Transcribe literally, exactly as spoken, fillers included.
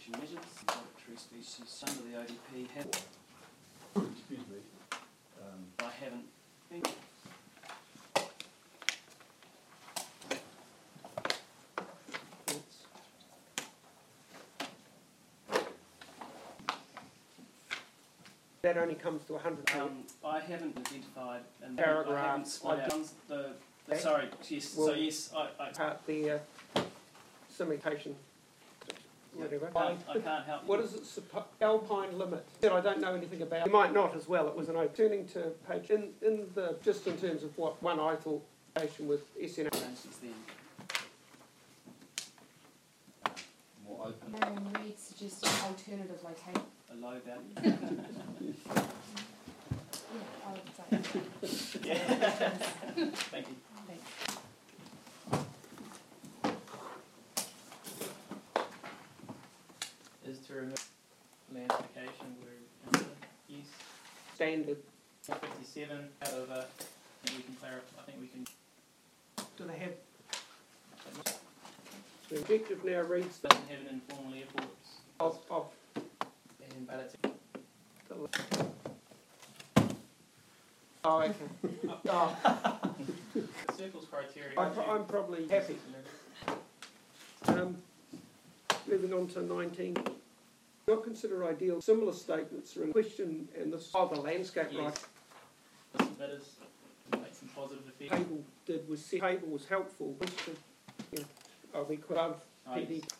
conservation measures, tree species under the O D P have. Excuse me. Um, I haven't been. That only comes to one hundred. Um, I haven't identified and Paragraph. I haven't split out the, the Okay. sorry, yes, Well, so yes, I, I, Part the uh, simitation, whatever. I, can't, I can't help you. What is it? Suppo- Alpine limit. That I don't know anything about. You might not as well. It was an open. Turning to page in in the just in terms of what one I thought with S N A. Since then. more open. Marion Reid suggested alternative location. A low value. Yeah, I would say. Yeah. Thank you. Thanks. Is to remove landification where yes. Standard. fifty-seven, however, I think we can clarify, I think we can. Do they have? The objective now reads the Doesn't have an informal airports, of of and, but it's. the. Oh, okay. Oh, The circles criteria. I'm, pro- I'm probably happy. Um, moving on to nineteen. Not consider ideal. Similar statements are in question, and this oh, the landscape Yes. right. The submitters make some positive effect. Table did was set. Table was helpful. Question. Yeah. Are we could have Oh, P D yes.